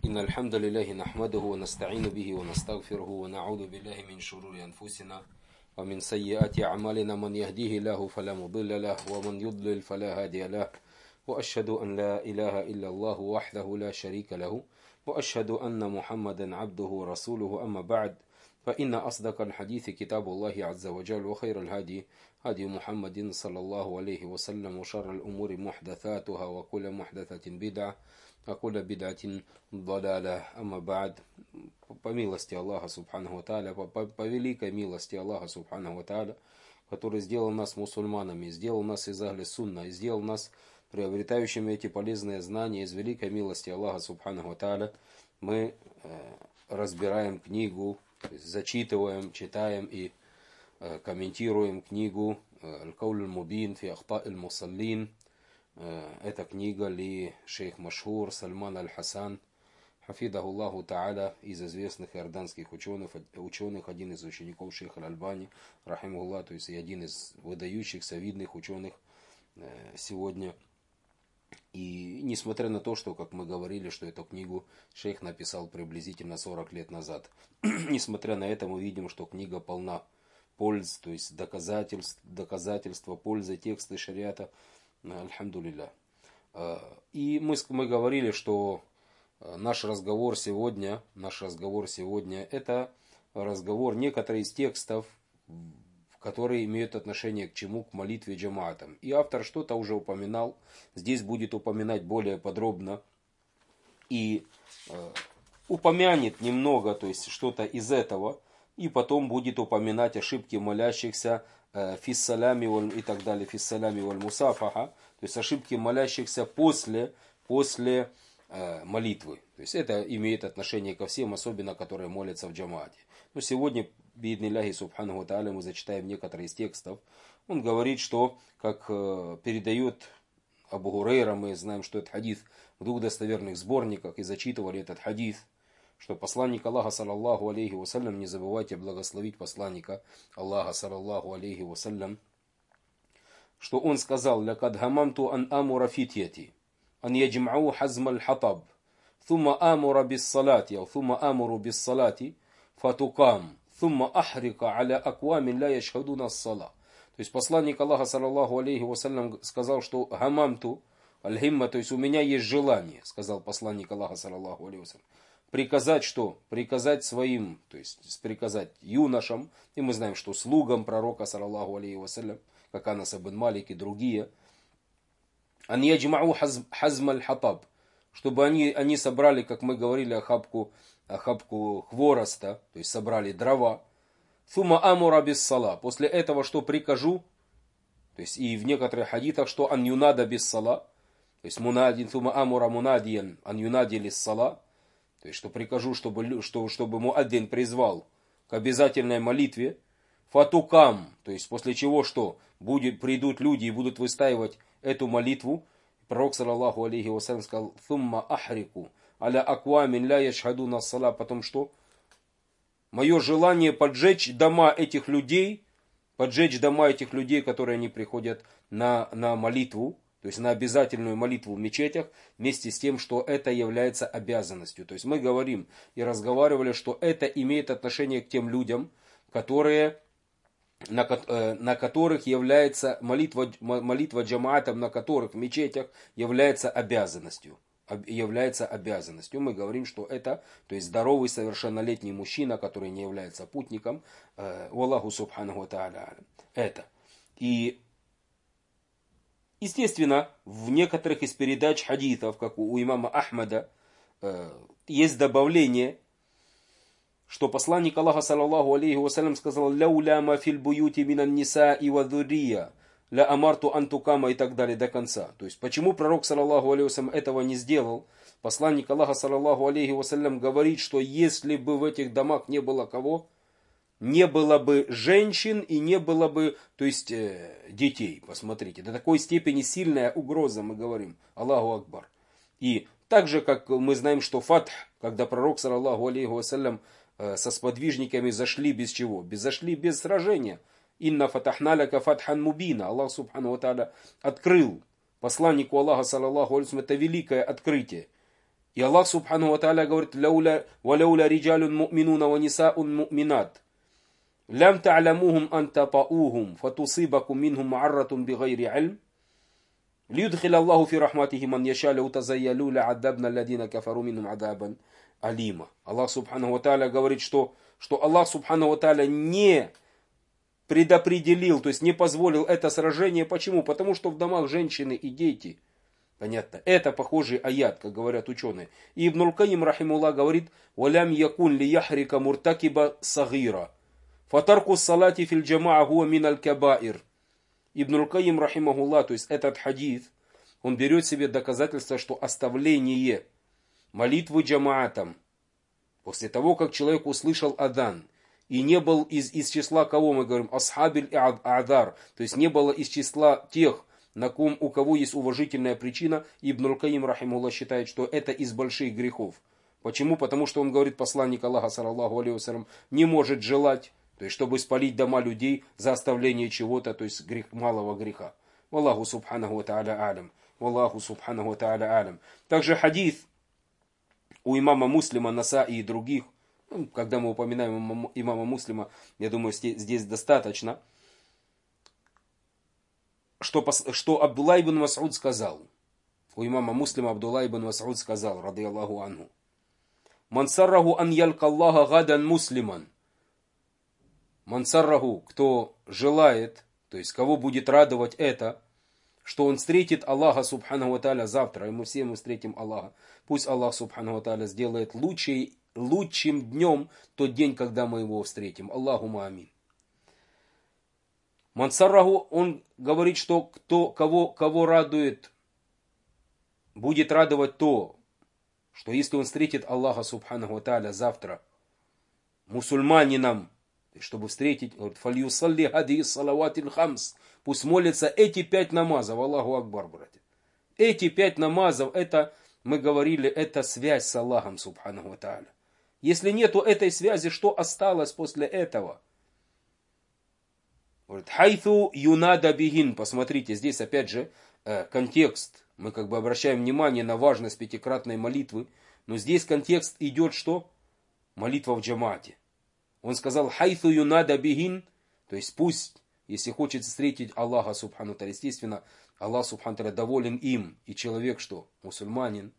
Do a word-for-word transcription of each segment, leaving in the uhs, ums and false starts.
إن الحمد لله نحمده ونستعين به ونستغفره ونعوذ بالله من شرور أنفسنا ومن سيئات أعمالنا. من يهديه الله فلا مضل له ومن يضلل فلا هادي له. وأشهد أن لا إله إلا الله وحده لا شريك له وأشهد أن محمدا عبده ورسوله. أما بعد، فإن أصدق الحديث كتاب الله عز وجل، وخير الهدي هدي محمد صلى الله عليه وسلم، وشر الأمور محدثاتها وكل محدثة بدعة وكل بدعة ضلالة. أما بعد, по милости Аллаха Субханаху ва Тааля, по, по, по великой милости Аллаха Субханаху ва Тааля, который сделал нас мусульманами, сделал нас из Ахли Сунна, и сделал нас приобретающими эти полезные знания из великой милости Аллаха Субханаху ва Тааля, мы э, разбираем книгу, зачитываем, читаем и э, комментируем книгу «Аль-Кауль аль-Мубин фи ахта аль-Мусаллин». Эта книга ли шейх Машхур Сальман Аль-Хасан, хафидахуллаху та'аля, из известных иорданских ученых, ученых, один из учеников шейха Аль-Альбани, рахимахуллах, то есть и один из выдающихся, видных ученых сегодня. И несмотря на то, что, как мы говорили, что эту книгу шейх написал приблизительно сорок лет назад, несмотря на это мы видим, что книга полна польз, то есть доказательств, доказательства пользы, тексты шариата. Альхамдулилля. И мы, мы говорили, что наш разговор сегодня, наш разговор сегодня это разговор некоторых из текстов, которые имеют отношение к чему? К молитве джамаатам. И автор что-то уже упоминал, здесь будет упоминать более подробно и э, упомянет немного, то есть что-то из этого, и потом будет упоминать ошибки молящихся фиссалями и так далее, фиссалями валь мусафаха, то есть ошибки молящихся после, после э, молитвы. То есть это имеет отношение ко всем, особенно которые молятся в джамаате. Но сегодня, бииднилляхи субханаху ва тааля, мы зачитаем некоторые из текстов. Он говорит, что, как э, передает Абу Гурейра, мы знаем, что этот хадис в двух достоверных сборниках, и зачитывали этот хадис, что посланник Аллаха, саллаллаху алейхи вассалям, не забывайте благословить посланника Аллаха, саллаллаху алейхи вассалям, что он сказал: «Лякад хамамту ан амура фитьяти, ан яджмау хазм аль-хатаб, thumma амура bis салати, ау thumma амуру bis салати, фатукам, thumma ахрика аля аквамин ля яшхадуна ас-сала». То есть посланник Аллаха, саллаллаху алейхи вассалям, сказал, что хамамту аль-химма, то есть у меня есть желание, сказал посланник Аллаха, саллаллаху алейхи вассалям, приказать что? Приказать своим, то есть приказать юношам, и мы знаем, что слугам пророка, саллаллаху алейхи вассалям, как Анас ибн Малик и другие, ан яджмау хазм аль-хатаб, чтобы они, они собрали, как мы говорили, охапку, охапку хвороста, то есть собрали дрова, сума амура без сала, после этого что прикажу, то есть и в некоторых хадитах, что ан юнада без сала, то есть мунадин, сума амура мунадиян, ан юнади лис сала, то есть, что прикажу, чтобы, что, чтобы муаддин призвал к обязательной молитве, фатукам, то есть, после чего что? Будет, придут люди и будут выстаивать эту молитву. Пророк, саллаллаху алейхи вассалям, сказал: «Thumma ахрику аля аквамин ля яшхадуна ас-сала». Потом что? Мое желание поджечь дома этих людей, поджечь дома этих людей, которые не приходят на, на молитву, то есть на обязательную молитву в мечетях, вместе с тем, что это является обязанностью. То есть мы говорим и разговаривали, что это имеет отношение к тем людям, которые, на, на которых является молитва, молитва джамаатом, на которых в мечетях является обязанностью. является обязанностью. Мы говорим, что это, то есть здоровый совершеннолетний мужчина, который не является путником, Аллаху субханаху ва тааля. Это. И естественно, в некоторых из передач хадитов, как у имама Ахмада, есть добавление, что посланник Аллаха, саллаллаху алейхи вассалям, сказал: «Ляуля ма фил буюти минан ниса и вадурия, ля амарту антукама» и так далее до конца. То есть, почему пророк, саллаллаху алейхи вассалям, этого не сделал? Посланник Аллаха, саллаллаху алейхи вассалям, говорит, что если бы в этих домах не было кого? Не было бы женщин и не было бы, то есть, э, детей. Посмотрите, до такой степени сильная угроза, мы говорим. Аллаху Акбар. И так же, как мы знаем, что фатх, когда пророк, саллаллаху алейхи вассалям, э, со сподвижниками зашли без чего? Без, зашли без сражения. Инна фатахна ляка фатхан мубина. Аллах субхану ва тааля открыл посланнику Аллаха, саллаллаху алейхи вассалям, это великое открытие. И Аллах Субхану ва Тааля говорит: «Лауля, валауля риджалюн му'минуна ва нисаун му'минат. Лям та'лямухум ан татаухум, фатусибакум минхум ма'арратун бигайри ильм. Льюдхил Аллаху фи рахматихи ман яша ля утазайялю ля аддабна ладина кафару минхум адабан алима». Аллах Субхану ва Тааля говорит, что, что Аллах Субхану ва Тааля не предопределил, то есть не позволил это сражение. Почему? Потому что в домах женщины и дети. Понятно? Это похожий аят, как говорят ученые. И Ибн аль-Кайим рахимуллах говорит: «Валям якун ли яхрика муртакиба сагира. Фатарку салати фил джамаа хуа мин аль-кабаир». Ибн аль-Кайим рахимахуллах, то есть этот хадис, он берет себе доказательство, что оставление молитвы джамаатом, после того, как человек услышал адан, и не был из, из числа кого мы говорим? Асхабиль а'адар, то есть не было из числа тех, на ком, у кого есть уважительная причина. Ибн аль-Кайим рахимуллах считает, что это из больших грехов. Почему? Потому что он говорит, посланник Аллаха, саллаллаху алейхи вассалям, не может желать, то есть чтобы спалить дома людей за оставление чего-то, то есть грех, малого греха. Валлаху субханаху ва тааля алям. Валлаху субханаху ва тааля алям. Также хадис у имама Муслима, Насаи и других, ну, когда мы упоминаем имама Муслима, я думаю, здесь достаточно, что, что Абдулла ибн Мас'уд сказал. У имама Муслима Абдулла ибн Мас'уд сказал, ради Аллаху анху: «Мансарраху ан ялка Аллаха гадан муслиман». Мансарраху, кто желает, то есть кого будет радовать это, что он встретит Аллаха Субхану ва Тааля завтра, и мы все мы встретим Аллаха. Пусть Аллах Субхану ва Тааля сделает лучший, лучшим днем тот день, когда мы его встретим. Аллахума амин. Мансарраху, он говорит, что кто, кого, кого радует, будет радовать то, что если он встретит Аллаха Субхану ва Тааля завтра мусульманином, чтобы встретить, говорит, фальюсалли хади салаватил хамс, пусть молятся эти пять намазов. Аллаху Акбар, братья. Эти пять намазов, это, мы говорили, это связь с Аллахом Субхану ва Тааля. Если нету этой связи, что осталось после этого? Говорит, хайфу юнада бигин. Посмотрите, здесь опять же э, контекст. Мы как бы обращаем внимание на важность пятикратной молитвы. Но здесь контекст идет что? Молитва в джамаате. Он сказал, хайфу юнада бигин. То есть пусть, если хочет встретить Аллаха Субхану Тааля, естественно, Аллах Субхану Тааля доволен им. И человек что? Мусульманин.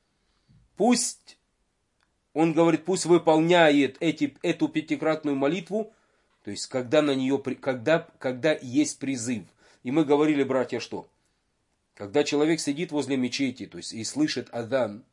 Пусть, он говорит, пусть выполняет эти, эту пятикратную молитву. То есть, когда на нее, когда, когда есть призыв. И мы говорили, братья, что? Когда человек сидит возле мечети, то есть, и слышит адан,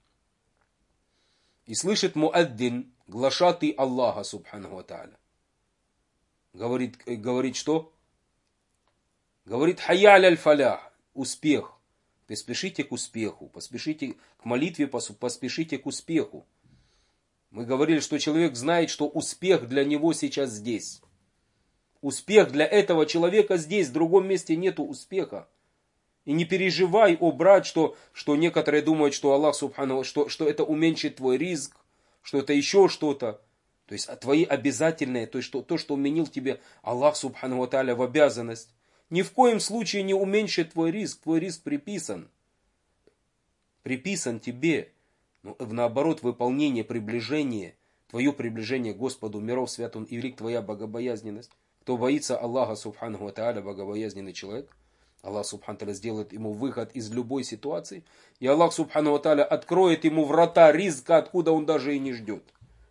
и слышит муаддин, глашатый Аллаха, Субхану ва Тааля. Говорит, говорит что? Говорит, хайя аль фалях, успех. Поспешите к успеху, поспешите к молитве, поспешите к успеху. Мы говорили, что человек знает, что успех для него сейчас здесь. Успех для этого человека здесь, в другом месте нету успеха. И не переживай, о брат, что, что некоторые думают, что Аллах Субхану, что, что это уменьшит твой ризк, что это еще что-то. То есть твои обязательные, то, есть, что, то, что уменил тебе Аллах Субхану ва Тааля в обязанность, ни в коем случае не уменьшит твой ризк. Твой ризк приписан. Приписан тебе. Но наоборот, выполнение, приближение, твое приближение к Господу миров, свят Он и велик твоя богобоязненность. Кто боится Аллаха Субхану ва Тааля, богобоязненный человек, Аллах Субхану ва Тааля сделает ему выход из любой ситуации. И Аллах Субхану ва Тааля откроет ему врата ризка, откуда он даже и не ждет.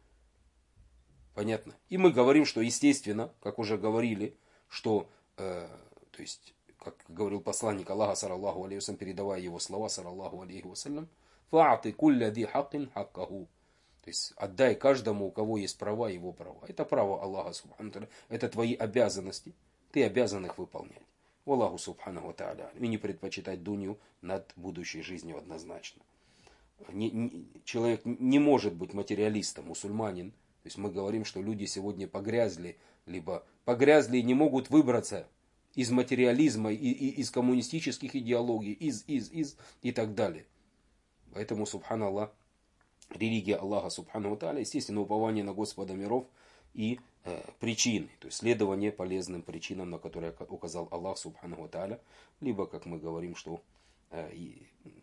Понятно? И мы говорим, что естественно, как уже говорили, что, э, то есть, как говорил посланник Аллаха, саллаллаху алейхи вассалям, передавая его слова, саллаллаху алейхи вассалям, фа'ати кулля ди хаккин хаккаху. То есть отдай каждому, у кого есть права, его права. Это право Аллаха Субхану Тааля. Это твои обязанности. Ты обязан их выполнять. Аллаху Субхану ва Тааля. И не предпочитать дунью над будущей жизнью однозначно. Не, не, человек не может быть материалистом, мусульманин. То есть мы говорим, что люди сегодня погрязли, либо погрязли и не могут выбраться из материализма, и, и, из коммунистических идеологий, из, из, из и так далее. Поэтому, субханаллах, религия Аллаха Субхану ва Тааля, естественно, упование на Господа миров и э, причины, то есть следование полезным причинам, на которые указал Аллах Субхану ва Тааля, либо, как мы говорим, что э, и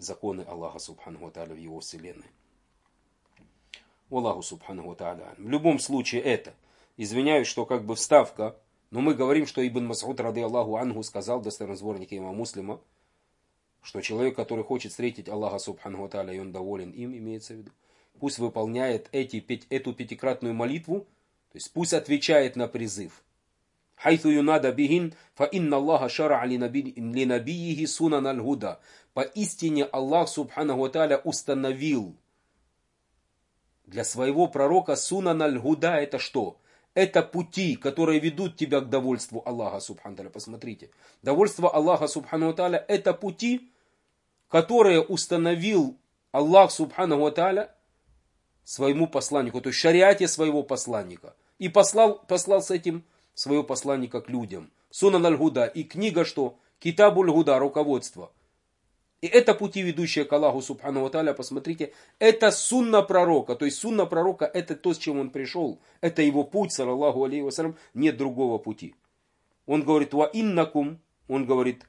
законы Аллаха Субханаху ва Тааля в его вселенной. Аллаху Субханаху ва Тааля. В любом случае это. Извиняюсь, что как бы вставка, но мы говорим, что Ибн Мас'уд, рады Аллаху анху, сказал в достоверном сборнике имама Муслима, что человек, который хочет встретить Аллаха Субханаху ва Тааля, и он доволен им, имеется в виду, пусть выполняет эти, эту пятикратную молитву, то есть пусть отвечает на призыв. Хайθу юнада бихин, фа инна Аллаха шара'а линабийихи сунан аль-худа. Поистине Аллах Субханаху ва Тааля установил для своего пророка сунан аль-худа. Это что? Это пути, которые ведут тебя к довольству Аллаха Субханаху ва Тааля. Посмотрите. Довольство Аллаха Субханаху ва Тааля это пути, которые установил Аллах Субханаху ва Тааля своему посланнику, то есть в шариате своего посланника. И послал, послал с этим своего посланника к людям. Сунан аль-худа. И книга что? Китабуль гуда, руководство. И это пути, ведущие к Аллаху Субханаху ва Тааля, посмотрите, это сунна пророка. То есть сунна пророка это то, с чем он пришел. Это его путь, саллаллаху алейхи вассалям, нет другого пути. Он говорит, ва иннакум, он говорит,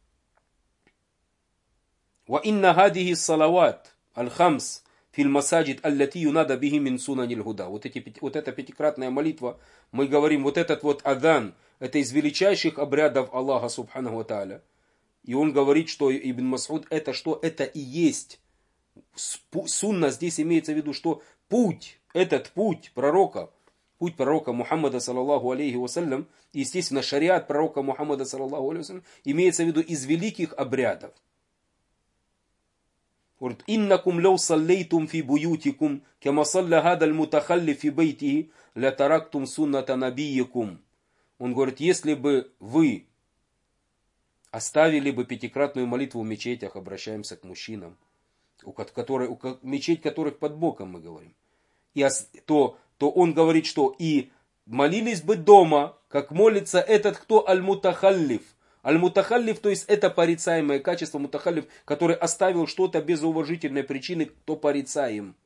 ва инна хадихи салават аль-хамс фил масаджид аллати юнада бихи мин сунанил худа. Вот, эти, вот эта пятикратная молитва, мы говорим, вот этот вот адан, это из величайших обрядов Аллаха Субханаху ва Тааля. И он говорит, что Ибн Мас'уд это что? Это и есть. Сунна здесь имеется в виду, что путь, этот путь пророка, путь пророка Мухаммада саллаллаху алейхи вассалям, естественно, шариат пророка Мухаммада саллаллаху алейхи вассалям, имеется в виду из великих обрядов. Говорит, иннакум лау саллейтум фи буютикум, кама салля хадаль мутахалли фи бейтихи, ля тарактум сунната набийякум. Он говорит, если бы вы оставили бы пятикратную молитву в мечетях, обращаемся к мужчинам, у которой, у, мечеть которых под боком мы говорим, и, то, то он говорит, что и молились бы дома, как молится этот кто аль-мутахаллиф. Аль-мутахаллиф, то есть это порицаемое качество мутахаллиф, который оставил что-то без уважительной причины, кто порицаем.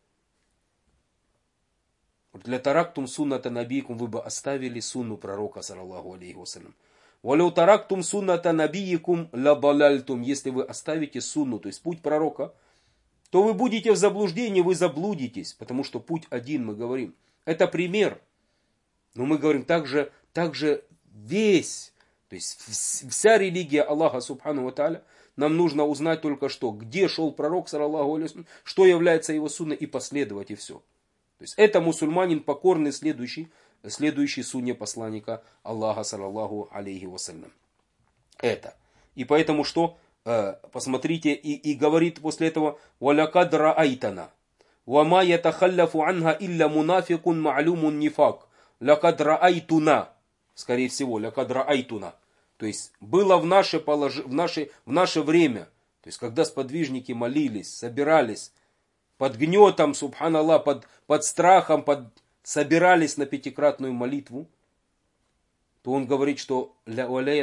Для тарактум сунната набийкум, вы бы оставили сунну пророка, саллаллаху алейхи вассалям. Валяу тарактум сунната набийкум лабаляльтум. Если вы оставите сунну, то есть путь пророка, то вы будете в заблуждении, вы заблудитесь. Потому что путь один, мы говорим. Это пример. Но мы говорим также, также весь, то есть вся религия Аллаха Субхану ва Тааля, нам нужно узнать только что, где шел пророк, саллаллаху алейхи вассалям, что является его сунной, и последовать, и все. То есть это мусульманин покорный, следующий, следующий сунне посланника Аллаха, саллаллаху алейхи вассалям. Это. И поэтому что? Посмотрите, и, и говорит после этого, «Валякад раайтана, вама ятахалляфу анха илля мунафикун ма'люмун нифак, лякад раайтуна». Скорее всего, «лякад раайтуна». То есть, было в наше, полож... в, наше... в наше время, то есть, когда сподвижники молились, собирались, под гнетом, субханаллах, под, под страхом, под... собирались на пятикратную молитву, то он говорит, что не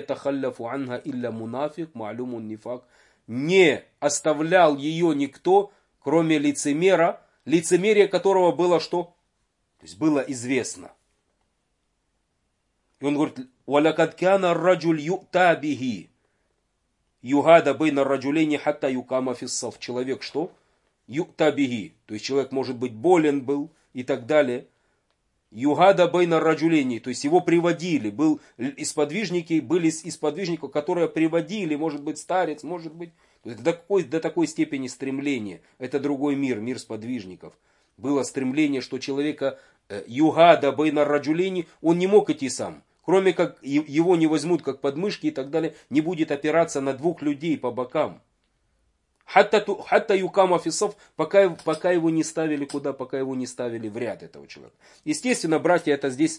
оставлял ее никто, кроме лицемера, лицемерие которого было что? То есть было известно. И он говорит, وَلَكَدْ كَانَ الرَّجُلْ يُؤْتَى بِهِ يُهَادَ بَيْنَ الرَّجُلَيْنِ حَتَّى يُقَامَ فِي الصَّفِّ. Человек что? «Ю'та бихи», то есть человек может быть болен был и так далее. «Югада байна раджулени», то есть его приводили, был из сподвижники, были из сподвижников, которые приводили, может быть старец, может быть, до такой, до такой степени стремления. Это другой мир, мир сподвижников. Было стремление, что человека «югада байна раджулени», он не мог идти сам. Кроме как его не возьмут как подмышки и так далее, не будет опираться на двух людей по бокам. Хатта юкама фисов, пока, пока его не ставили куда, пока его не ставили в ряд этого человека. Естественно, братья, это здесь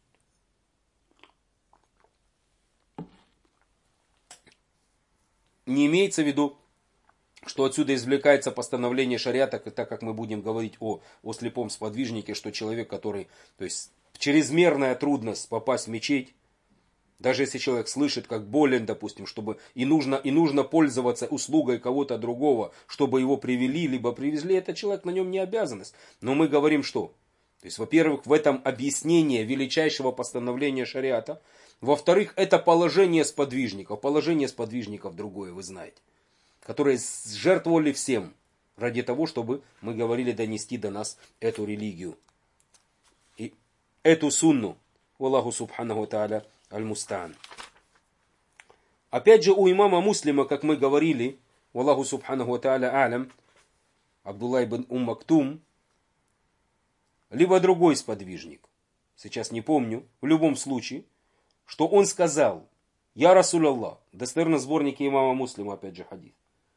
не имеется в виду, что отсюда извлекается постановление шариата, так как мы будем говорить о, о слепом сподвижнике, что человек, который, то есть чрезмерная трудность попасть в мечеть, даже если человек слышит, как болен, допустим, чтобы и нужно, и нужно пользоваться услугой кого-то другого, чтобы его привели, либо привезли, этот человек, на нем не обязанность. Но мы говорим, что? То есть, во-первых, в этом объяснение величайшего постановления шариата. Во-вторых, это положение сподвижников. Положение сподвижников другое, вы знаете. которые жертвовали всем ради того, чтобы, мы говорили, донести до нас эту религию. И эту сунну. Аллаху субханаху тааля аль-мустаан. Опять же, у имама Муслима, как мы говорили, Аллаху субханаху тааля алям, Абдулла ибн Ум Мактум, либо другой сподвижник, сейчас не помню, в любом случае, что он сказал: «Я Расуль Аллах», достоверно сборники имама Муслима, опять же хадис.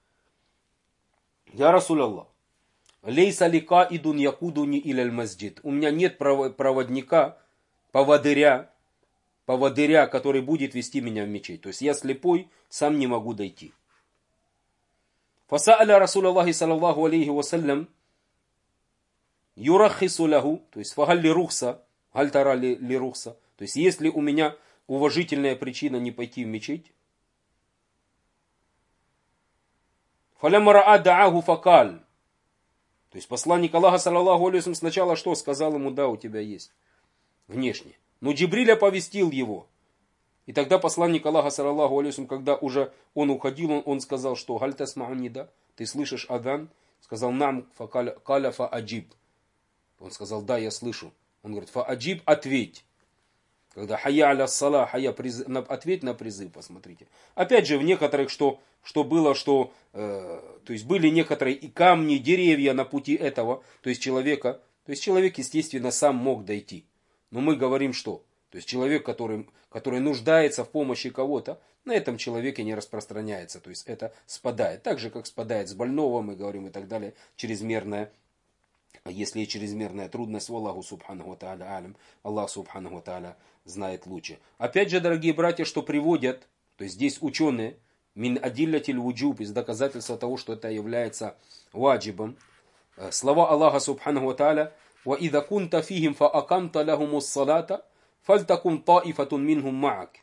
«Я Расуль Аллах, лейса лика идун якудуни иляль масджид». У меня нет проводника, поводыря, поводыря, который будет вести меня в мечеть. То есть я слепой, сам не могу дойти. Фаса'аля Расуль Аллахи саллаллаху алейхи вассалям юрахису лаху, то есть фагаль ли рухса, галь тара ли, ли рухса. То есть если у меня уважительная причина не пойти в мечеть. Фалямара дааху факаль. То есть посланник Аллаха саллаллаху алейхи вассалям сначала что сказал ему: да, у тебя есть. Внешне. Но Джибриль оповестил его. И тогда посланник Аллаха саллаллаху алейхи вассалям, когда уже он уходил, он, он сказал, что галь тасма'у нида, ты слышишь адан? Сказал: нам факаля фа аджиб. Он сказал: да, я слышу. Он говорит: фа аджиб, ответь. Когда хая аля сала, хая, приз... ответь на призыв, посмотрите. Опять же, в некоторых, что, что было, что, э, то есть были некоторые и камни, деревья на пути этого, то есть человека, то есть человек, естественно, сам мог дойти. Но мы говорим, что, то есть человек, который, который нуждается в помощи кого-то, на этом человеке не распространяется, то есть это спадает. Так же, как спадает с больного, мы говорим, и так далее, чрезмерная. Если и чрезмерная трудность, Аллаху субханаху тааля алям, Аллах субханаху тааля знает лучше. Опять же, дорогие братья, что приводят, то есть здесь ученые, мин адиллятиль вуджуб, из доказательства того, что это является ваджибом, слова Аллаха субханаху тааля: ва идha кунта фихим фа акамта лахумус салата фальтакун таифатун минхум маак.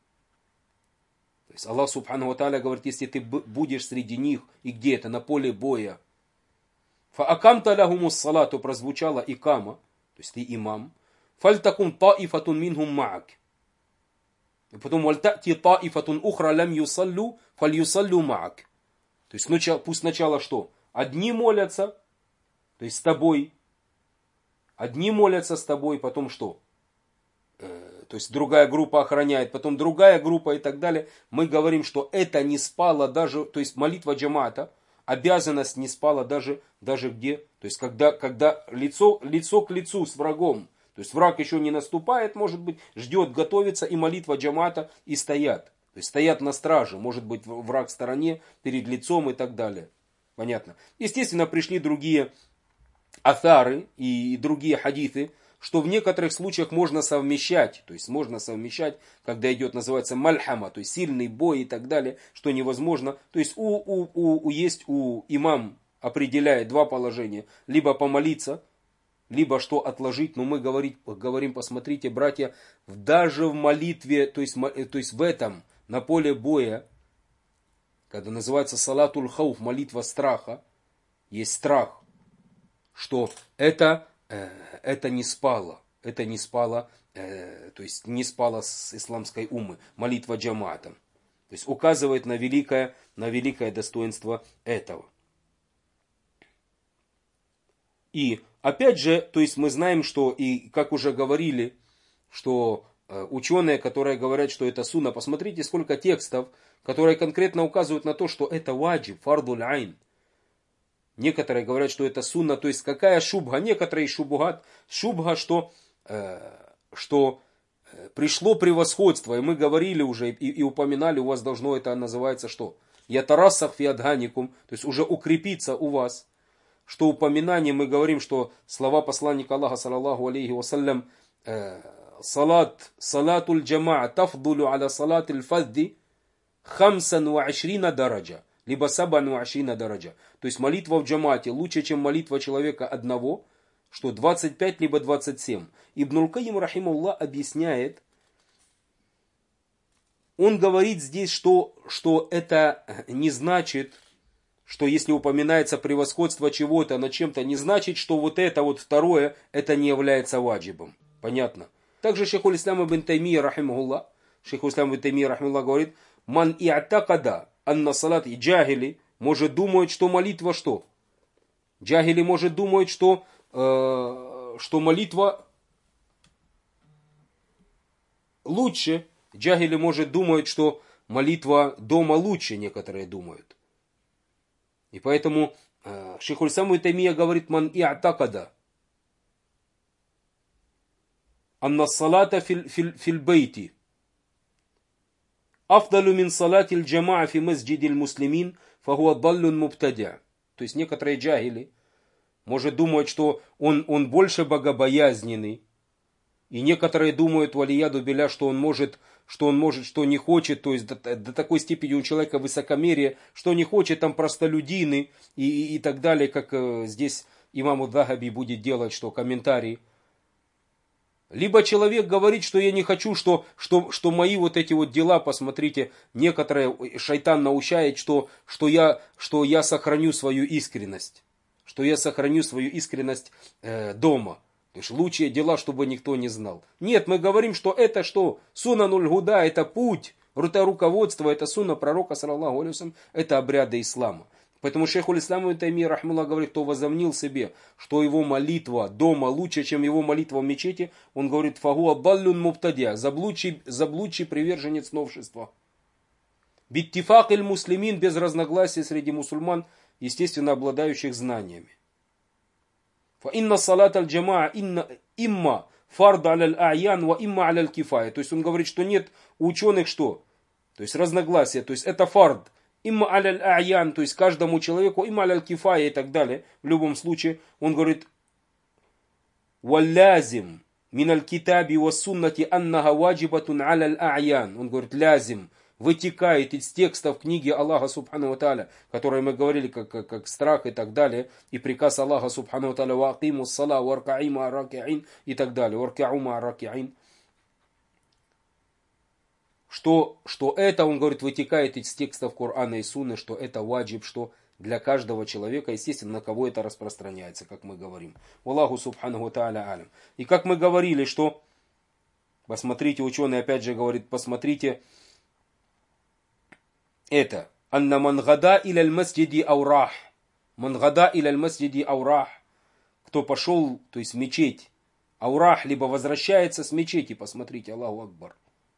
То есть Аллах субханаху тааля говорит: если ты будешь среди них, и где это, на поле боя, фаакамта лахумус салату, прозвучала икама, то есть ты имам, фальтакун таифатун минхум маак. И потом вальтати таифатун ухра лям юсаллю фальюсаллю маак. То есть пусть сначала что? Одни молятся, то есть с тобой. Одни молятся с тобой, потом что? Э, то есть другая группа охраняет, потом другая группа и так далее. Мы говорим, что это не спало даже, то есть молитва джамаата, обязанность не спала даже, даже где? То есть когда, когда лицо, лицо к лицу с врагом. То есть враг еще не наступает, может быть, ждет, готовится, и молитва джамаата и стоят. То есть стоят на страже, может быть, враг в стороне, перед лицом и так далее. Понятно. Естественно, пришли другие аthары и другие хадисы, что в некоторых случаях можно совмещать, то есть можно совмещать, когда идет, называется мальхама, то есть сильный бой и так далее, что невозможно. То есть у, у, у, у, есть у имам определяет два положения: либо помолиться, либо что отложить. Но мы говорить, говорим, посмотрите, братья, даже в молитве, то есть, то есть в этом, на поле боя, когда называется салатуль хауф, молитва страха, есть страх, что это... это не спало, это не спало, э, то есть не спало с исламской уммы, молитва джамаатом. То есть указывает на великое, на великое достоинство этого. И опять же, то есть мы знаем, что, и как уже говорили, что э, ученые, которые говорят, что это сунна, посмотрите, сколько текстов, которые конкретно указывают на то, что это ваджиб, фардуль айн. Некоторые говорят, что это сунна, то есть какая шубха, некоторые шубхат, шубха, что, э, что пришло превосходство, и мы говорили уже и, и упоминали, у вас должно это называется что? Ятарассах фи адганикум, то есть уже укрепиться у вас, что упоминание, мы говорим, что слова посланника Аллаха саллаллаху алейхи вассалям, э, салат, салатуль джамаа тафдулю аля салатиль фадди хамсан ва ашрина дараджа. Либо сабану ашина дараджа. То есть молитва в джамате лучше, чем молитва человека одного, что двадцать пять, либо двадцать семь. Ибн Кайим рахимуллах объясняет, он говорит здесь, что, что это не значит, что если упоминается превосходство чего-то над чем-то, не значит, что вот это вот второе, это не является ваджибом. Понятно? Также шейхуль ислам ибн Таймия рахимуллах, шейхуль ислам ибн Таймия рахимуллах говорит: ман и'такада анна салат и джахили, может думать, что молитва что? Джахили может думать, что, э, что молитва лучше. Джахили может думать, что молитва дома лучше, некоторые думают. И поэтому э, Шейх аль-Ислам ибн Таймия говорит: «Ман и'такада анна салата фил бейти афдалу мин салати аль-джамаа фи масджиди аль-муслимин, фахуа даллун мубтади'а». То есть некоторые джахили может думать, что он, он больше богобоязненный. И некоторые думают, валияду биля, что он может, что он может, что не хочет, то есть до, до такой степени у человека высокомерие, что не хочет, там простолюдины и, и, и так далее, как э, здесь имам ад-Дахаби будет делать, что комментарий. Либо человек говорит, что я не хочу, что, что, что мои вот эти вот дела, посмотрите, некоторые, шайтан научает, что, что, я, что я сохраню свою искренность, что я сохраню свою искренность э, дома. То есть лучшие дела, чтобы никто не знал. Нет, мы говорим, что это что? Сунануль гуда, это путь, это руководство, это сунна пророка, саллаллаху алейхи ва саллям, это обряды ислама. Поэтому шейх аль-Ислам ибн Таймия, рахмуллах, говорит, кто возомнил себе, что его молитва дома лучше, чем его молитва в мечети, он говорит: фагуа баллюн мубтадия, заблудший, заблудший приверженец новшества. Биттифак иль-муслимин, без разногласий среди мусульман, естественно, обладающих знаниями. فإن صلاة الجماعة إما فرض على الأعيان وإما على الكفاية. То есть он говорит, что нет у ученых что? То есть разногласия. То есть это фард. Имма аляль а'ян, то есть каждому человеку, имма аляль кифая и так далее. В любом случае, он говорит: валлязим миналь китаби ва суннати аннага ваджибатун аляль а'ян. Он говорит, лязим, вытекает из текстов книги Аллаха Субхану ва Тааля, которые мы говорили, как, как, как страх и так далее, и приказ Аллаха Субхану ва Тааля: ва акиму ссала ва аркаима аракиин и так далее, ва аркаума аракиин. Что, что это, он говорит, вытекает из текстов Корана и Сунны, что это ваджиб, что для каждого человека, естественно, на кого это распространяется, как мы говорим. Аллаху Субхану ва Тааля алям. И как мы говорили, что, посмотрите, ученый опять же говорит, посмотрите, это, анна мангада иляль масджиди аурах, мангада иляль масджиди аурах, кто пошел, то есть в мечеть, аурах, либо возвращается с мечети, посмотрите, Аллаху Акбар.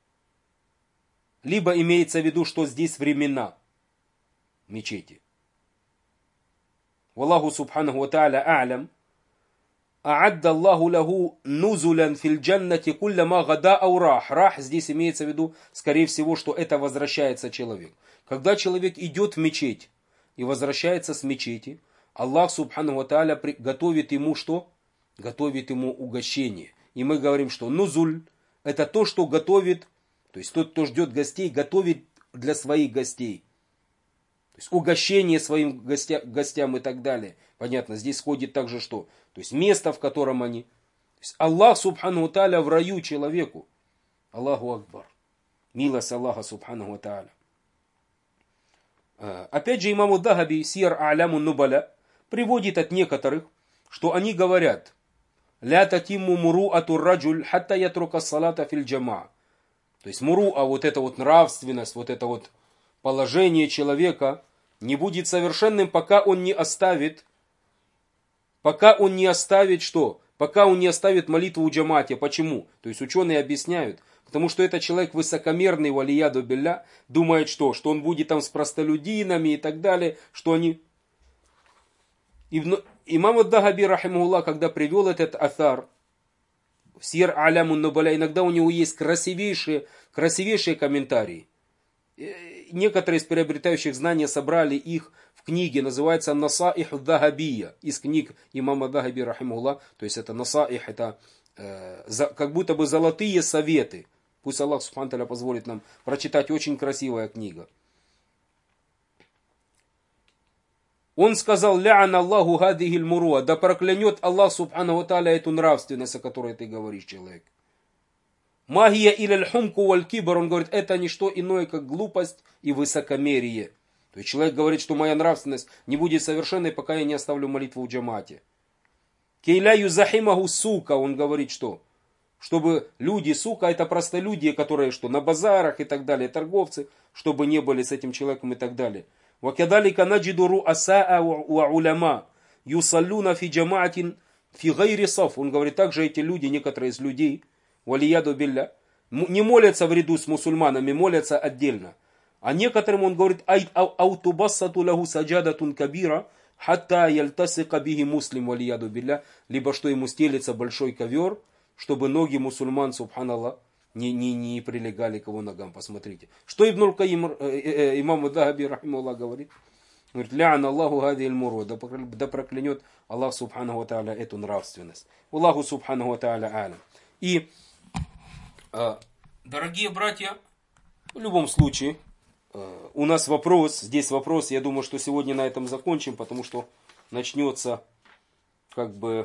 Либо имеется в виду, что здесь времена мечети. Wallahu subhanahu wa ta'ala a'lam. А'адда Аллаху лаху нузулян фил джаннати кулляма гада ау рах. Рах здесь имеется в виду, скорее всего, что это возвращается человек. Когда человек идет в мечеть и возвращается с мечети, Аллах субхану ва тааля готовит ему что? Готовит ему угощение. И мы говорим, что нузуль это то, что готовит, то есть тот, кто ждет гостей, готовит для своих гостей. То есть угощение своим гостя, гостям и так далее. Понятно, здесь входит также что? То есть место, в котором они. То есть Аллах субхану ва тааля в раю человеку. Аллаху Акбар. Милость Аллаха субхану ва тааля. Опять же имам ад-Дахаби, Сир А'ляму Нубаля, приводит от некоторых, что они говорят: ля татимму муру'ату раджуль хатта ятрука салата фил джамаа. То есть муру'a, вот эта вот нравственность, вот это вот положение человека не будет совершенным, пока он не оставит, пока он не оставит что? Пока он не оставит молитву в джамате. Почему? То есть ученые объясняют, потому что этот человек высокомерный, валияду билля, думает что? Что он будет там с простолюдинами и так далее, что они... Имам ад-Дахаби, рахимахуллах, когда привел этот аthар, Сир А'ляму Нубаля, иногда у него есть красивейшие, красивейшие комментарии. Некоторые из приобретающих знания собрали их в книге, называется Насаих ад-Дахабия, из книг имама ад-Дахаби, рахимахуллах. То есть это Насаих, это э, за, как будто бы золотые советы. Пусть Аллах субхану тааля позволит нам прочитать, очень красивая книга. Он сказал: ля'ана Аллаху хадихиль муруа, да проклянет Аллах субхану ва тааля эту нравственность, о которой ты говоришь, человек. Магия иляль хумку валь кибар, он говорит, это не что иное, как глупость и высокомерие. То есть человек говорит, что моя нравственность не будет совершенной, пока я не оставлю молитву в джамате. Кейля юзахимаху сука, он говорит, что? Чтобы люди, сука, это простолюдие, которые что, на базарах и так далее, торговцы, чтобы не были с этим человеком и так далее. وَكَذَلِكَ نَجِدُ رُؤَسَاءَ وَعُلَمَاء يُصَلُّونَ فِي جَمَاعَةٍ فِي غَيْرِ صَفٍ. Он говорит, также эти люди, некоторые из людей, وَلِيَّدُ билля, не молятся в ряду с мусульманами, молятся отдельно. А некоторым он говорит, аутубассату лаху саджадатун кабира, хатта яльтасика биги муслим валияду билля, либо что ему стелится большой ковер, чтобы ноги мусульман, субханаллах, не, не, не прилегали к его ногам. Посмотрите. Что Ибн Каим, э, э, имам Дахаби, рахималлах, говорит? Говорит, ля'ан Аллаху хади аль-муру, да проклянет Аллах, субханаху ва тааля, эту нравственность. Аллаху, субханаху ва тааля, алям. И, э, дорогие братья, в любом случае, э, у нас вопрос, здесь вопрос, я думаю, что сегодня на этом закончим, потому что начнется, как бы,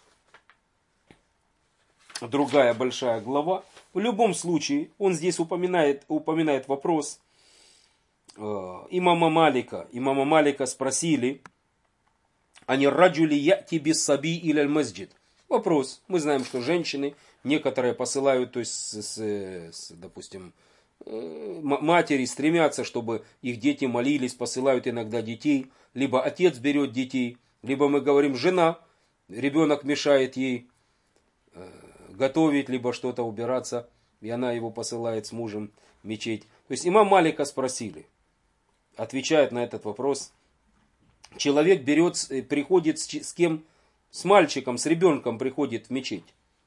другая большая глава. В любом случае, он здесь упоминает, упоминает вопрос э, имама Малика. Имама Малика спросили, ани раджули яти бис саби или аль-масджид. Вопрос. Мы знаем, что женщины, некоторые посылают, то есть, с, с, с, допустим, э, матери стремятся, чтобы их дети молились, посылают иногда детей. Либо отец берет детей, либо мы говорим, жена, ребенок мешает ей э, готовить, либо что-то убираться, и она его посылает с мужем в мечеть. То есть имам Малика спросили, отвечает на этот вопрос, человек берет, приходит с, с кем? С мальчиком, с ребенком приходит в мечеть.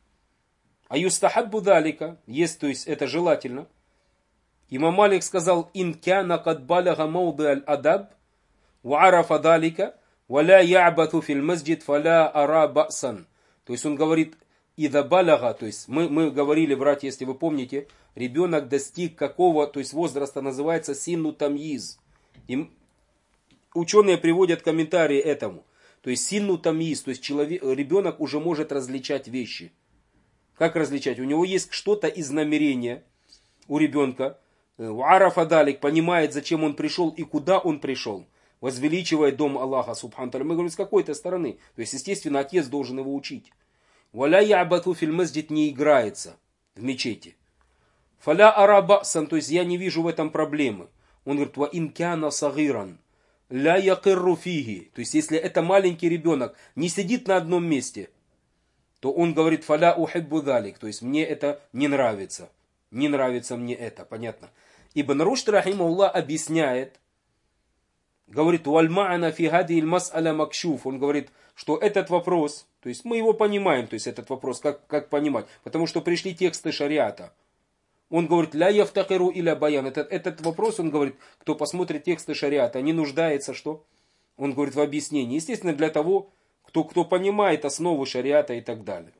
А юстахаббу далика, есть, то есть это желательно. Имам Малик сказал, ин кяна кад балага мауды аль-адаб, ва арафа далика, ва ля я'бату фил масджид, фа ля ара басан. То есть он говорит, ида балага, то есть мы, мы говорили, братья, если вы помните, ребенок достиг какого, то есть возраста называется синну тамйиз. И ученые приводят комментарии этому. То есть синну тамйиз, то есть человек, ребенок уже может различать вещи. Как различать? У него есть что-то из намерения у ребенка. Арафа далик понимает, зачем он пришел и куда он пришел. Возвеличивает дом Аллаха, субхану тааля. Мы говорим, с какой-то стороны. То есть, естественно, отец должен его учить. Валя ябату фил масджид, не играется в мечети. Фаля арабасан, то есть я не вижу в этом проблемы. Он говорит, ва инкяна сагиран, ля якирру фиги. То есть если это маленький ребенок, не сидит на одном месте, то он говорит, фаля ухиббу далик, то есть мне это не нравится. Не нравится мне это, понятно. Ибн Рушд, рахимахуллах, объясняет, говорит, валь ма'ана фи хади иль мас'аля макшуф. Он говорит, что этот вопрос, то есть мы его понимаем, то есть этот вопрос, как, как понимать, потому что пришли тексты шариата. Он говорит, ля яфтакиру иля баян. Этот, этот вопрос, он говорит, кто посмотрит тексты шариата, не нуждается, что? Он говорит, в объяснении. Естественно, для того, кто, кто понимает основу шариата и так далее.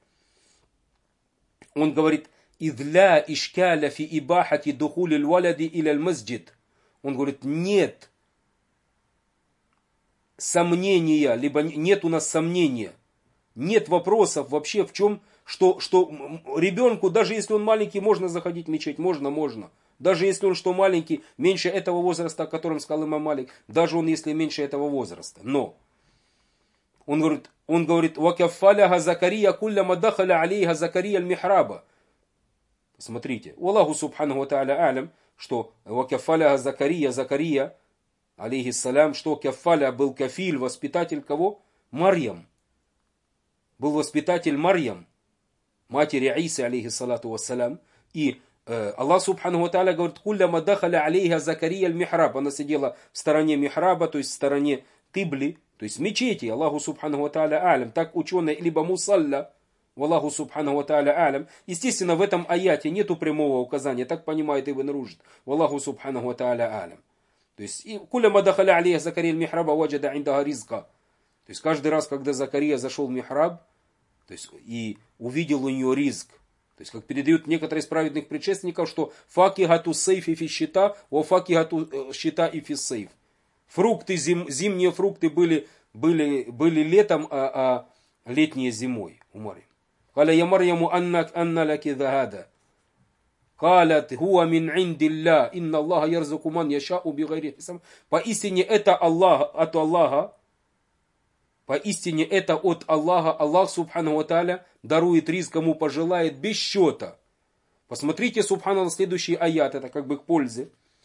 Он говорит, идля ишкаля фи ибахати духули лваляди иля аль-масджид. Он говорит, нет сомнения, либо нет у нас сомнения, нет вопросов вообще в чем, что, что ребенку, даже если он маленький, можно заходить в мечеть, можно, можно. Даже если он что маленький, меньше этого возраста, о котором сказал имам Малик, даже он если меньше этого возраста. Но, он говорит, он говорит, вакаффаляха Закария кулляма дахаля алейха Закария аль-михраба. Смотрите, Аллаху субханаху ва тааля алям, что вакаффаляха Закария, Закария, алейхиссалям, что кафаля был кафиль, воспитатель кого? Марьям. Был воспитатель Марьям, матери Исы, алейхиссалату вассалям. И э, Аллах субханаху ва тааля говорит, кулляма дахаля алейха Закария аль-михраб. Она сидела в стороне михраба, то есть в стороне кибли, то есть мечети. Аллаху субханаху ва тааля алям. Так ученые, либо мусалля, Аллаху субханаху ва тааля алям. Естественно, в этом аяте нету прямого указания, так понимает Ибн Рушд. Аллаху субханаху ва тааля алям. То есть, кулляма дахаля алейха Закария аль-михраба ваджада индаха ризка. То есть, каждый раз, когда Закария зашел в михраб, то есть, и увидел у нее ризк. То есть, как передают некоторые из праведных предшественников, что факихату сейфи фи щита, о факихату щита и фи сейф. Фрукты, зим, зимние фрукты были, были, были летом, а, а летние зимой у Марьям. Каля я Марьяму анна, анна лаки захада. Калят хуа мин индилля, инна Аллаха ярзуку ман яшау бигайри хисаб. Поистине это Аллах, от Аллаха. Поистине это от Аллаха. Аллах субхану ва тааля дарует ризк, кому пожелает, без счета. Посмотрите, субханаллах, следующий аят, это как бы к пользе.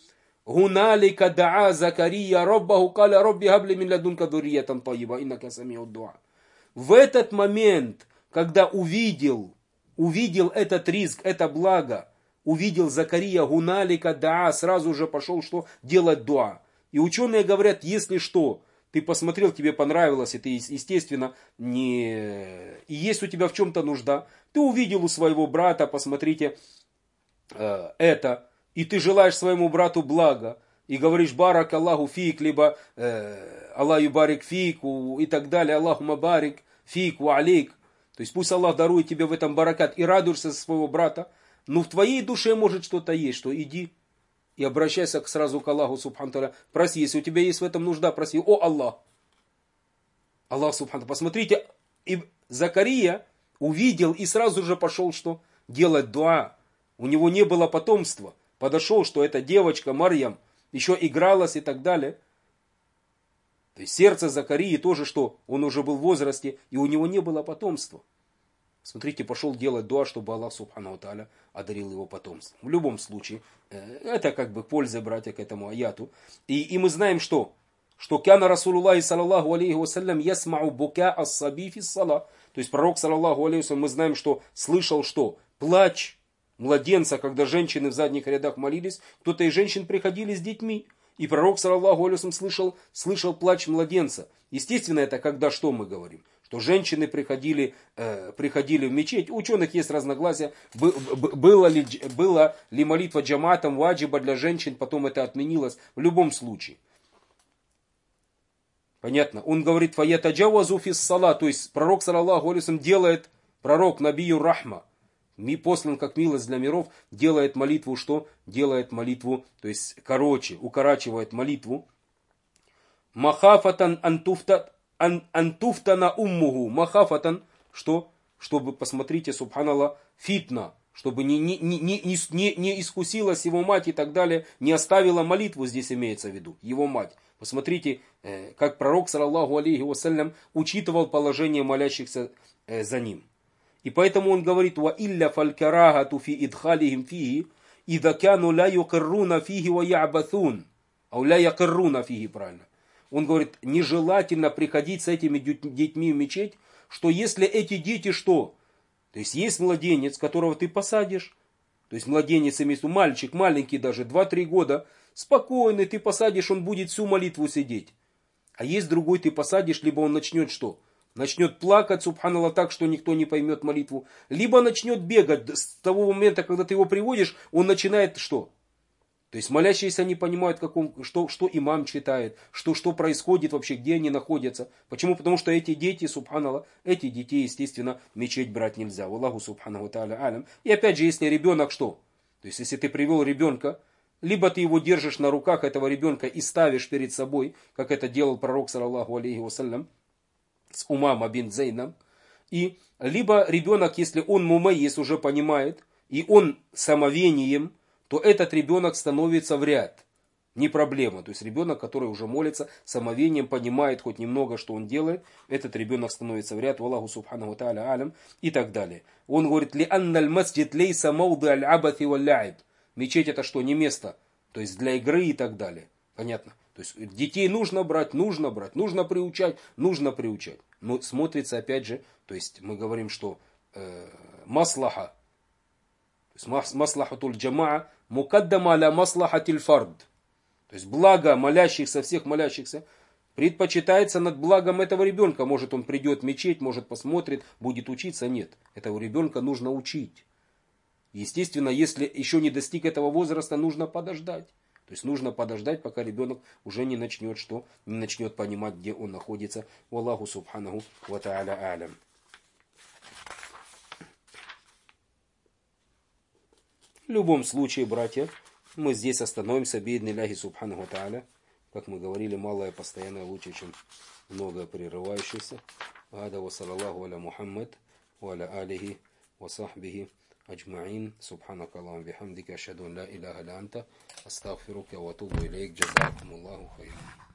гуналика даа Закария роббаху каля робби габли мин ладунка дуриятан таиба иннака сами'уд дуа. В этот момент, когда увидел, увидел этот ризк, это благо, увидел Закария гуналика даа, сразу же пошел что? Делать дуа. И ученые говорят, если что, ты посмотрел, тебе понравилось, и ты, естественно, не... и есть у тебя в чем-то нужда, ты увидел у своего брата, посмотрите, э, это, и ты желаешь своему брату блага, и говоришь барак Аллаху фик, либо э, Аллаху барик фик, и так далее, Аллаху мабарик фик, ва алейк. То есть пусть Аллах дарует тебе в этом баракат, и радуешься за своего брата, но в твоей душе может что-то есть, что иди и обращайся сразу к Аллаху, субхану та'аля. Проси, если у тебя есть в этом нужда, проси. О Аллах! Аллах, субхану. Посмотрите, и Закария увидел и сразу же пошел что? Делать дуа. У него не было потомства. Подошел, что эта девочка Марьям еще игралась и так далее. То есть сердце Закарии тоже что? Он уже был в возрасте, и у него не было потомства. Смотрите, пошел делать дуа, чтобы Аллах, субхану та'аля, одарил его потомством. В любом случае, это как бы польза, братья, к этому аяту. И, и мы знаем, что? Что кяна Расулуллахи саллаллаху алейхи вассалям ясмау бука ас-саби фи ссала. То есть пророк, саллаллаху алейхи вассалям, мы знаем, что слышал, что? Плач младенца, когда женщины в задних рядах молились, кто-то из женщин приходили с детьми. И пророк, саллаллаху алейхи вассалям, слышал, слышал плач младенца. Естественно, это когда что мы говорим? Что женщины приходили, э, приходили в мечеть. У ученых есть разногласия, было ли, была ли молитва джаматом ваджиба для женщин, потом это отменилось. В любом случае. Понятно? Он говорит, фаятаджавазу фис сала, то есть пророк, саллаллаху алейхи вассалям, делает, пророк Набию Рахма, послан как милость для миров, делает молитву что? Делает молитву, то есть короче, укорачивает молитву. Махафатан антуфта антуфтана уммуху. Махафатан, что? Чтобы, посмотрите, субханаллах, фитна, чтобы не, не, не, не, не, не искусилась его мать и так далее, не оставила молитву, здесь имеется в виду, его мать. Посмотрите, как пророк, саллаллаху алейхи вассалям, учитывал положение молящихся за ним. И поэтому он говорит, ва илля фалькарахату фи идхалихим фихи, ида кяну ла юкирруна фихи ва я'баthун. Ау ла якирруна фихи, правильно. Он говорит, нежелательно приходить с этими детьми в мечеть, что если эти дети что? То есть есть младенец, которого ты посадишь, то есть младенец имеется, мальчик маленький даже, два-три года, спокойный, ты посадишь, он будет всю молитву сидеть. А есть другой, ты посадишь, либо он начнет что? Начнет плакать, субханаллах, так, что никто не поймет молитву. Либо начнет бегать. С того момента, когда ты его приводишь, он начинает что? То есть молящиеся не понимают, каком, что, что имам читает, что, что происходит вообще, где они находятся. Почему? Потому что эти дети, субханаллах, эти детей, естественно, в мечеть брать нельзя. Аллаху субханаху та'аля алям. И опять же, если ребенок что? То есть, если ты привел ребенка, либо ты его держишь на руках, этого ребенка, и ставишь перед собой, как это делал пророк, саллаллаху алейхи вассалям, с Умама бин Зейном. И либо ребенок, если он мумайис уже понимает, и он самовением, то этот ребенок становится в ряд. Не проблема. То есть ребенок, который уже молится, самовением понимает хоть немного, что он делает, этот ребенок становится в ряд. Валлаху субханаху та'аля алям. И так далее. Он говорит, ли анналь масджид лейса мауды аль абати валь ляйб. Мечеть это что? Не место. То есть для игры и так далее. Понятно? То есть детей нужно брать, нужно брать, нужно приучать, нужно приучать. Но смотрится опять же, то есть мы говорим, что э, маслаха, то есть маслахатуль джамаа мукаддама аля маслахатиль фард. То есть благо молящихся, всех молящихся, предпочитается над благом этого ребенка. Может он придет в мечеть, может посмотрит, будет учиться. Нет, этого ребенка нужно учить. Естественно, если еще не достиг этого возраста, нужно подождать. То есть нужно подождать, пока ребенок уже не начнет что? Не начнет понимать, где он находится. Валлаху субханаху ва та'аля алям. В любом случае, братья, мы здесь остановимся. Бииднилляхи субханаху та'аля. Как мы говорили, малое постоянное лучше, чем многое прерывающееся. Ада ва саллаллаху аля Мухаммад ва аля алихи ва сахбихи أجمعين سبحانك اللهم بحمدك أشهد أن لا إله إلا أنت أستغفرك وأتوب إليك جزاكم الله خيرا.